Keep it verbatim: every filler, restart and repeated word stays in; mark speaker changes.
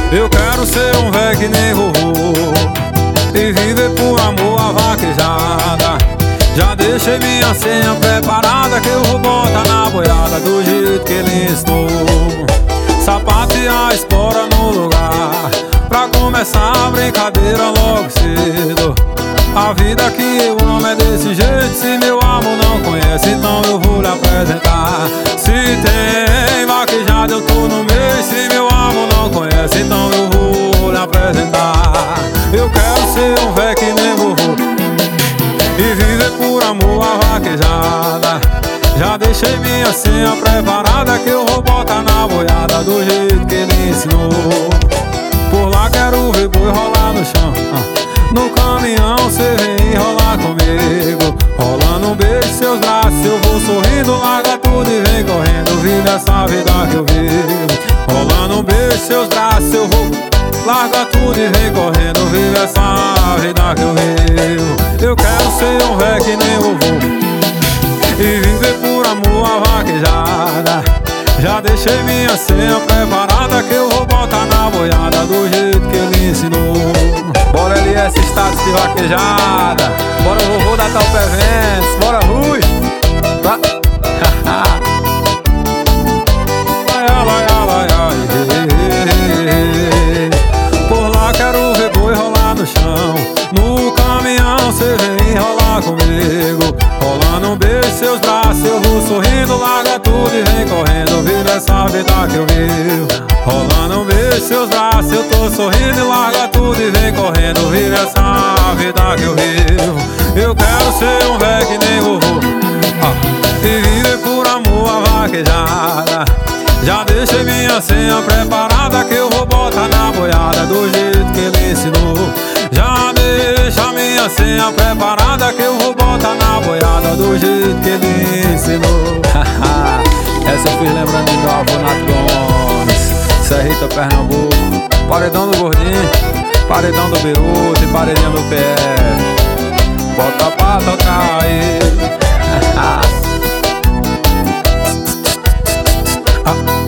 Speaker 1: Eu quero ser um véi que nem vovô e viver por amor a vaquejada. Já deixei minha senha preparada, que eu vou botar na boiada do jeito que ele ensinou. Sapato e a espora no lugar, pra começar a brincadeira logo cedo. A vida que eu amo é desse jeito, se meu amor não conhece, então eu vou lhe apresentar. Se tem vaquejada eu tô no meio, se meu amor não conhece, então eu vou lhe apresentar. Eu quero ser um véi que nem vovô e viver por amor a vaquejada. Já deixei minha senha preparada, que eu vou botar na boiada do jeito que ele ensinou. Por lá quero ver boi rolar no chão, no caminhão cê vem enrolar comigo. Rolando um beijo em seus braços, eu vou sorrindo. Larga tudo e vem correndo, vive essa vida que eu vivo. Rolando um beijo em seus braços, eu vou. Larga tudo e vem correndo, vive essa vida que eu vivo. Eu quero ser um véi que nem vovô e viver por amor a vaquejada. Já deixei minha senha preparada, que eu vou botar na boiada do jeito que ele ensinou. Bora L S status de vaquejada, bora vovô da Top Eventos, bora Rui. Por lá quero ver boi rolar no chão, no caminhão cê vem enrolar comigo. Rolando um beijo em seus braços, eu vou sorrindo. Larga tudo e vem correndo, vive essa vida que eu vivo. Rolando um beijo em seus braços, eu tô sorrindo. Larga tudo e vem correndo, vive essa vida que eu vivo. Eu quero ser um véi que nem vovô ah, e viver por amor a vaquejada. Já deixei minha senha preparada, que eu vou botar na boiada do jeito que ele ensinou. Já deixa minha senha preparada, que eu vou botar na boiada do jeito que ele ensinou. Essa eu fiz lembrando do meu avô Nato Gomes, Serrita, Pernambuco. Paredão do Gordinho, paredão do Beruto e paredinha do P F. Bota pra tocar aí. Ah.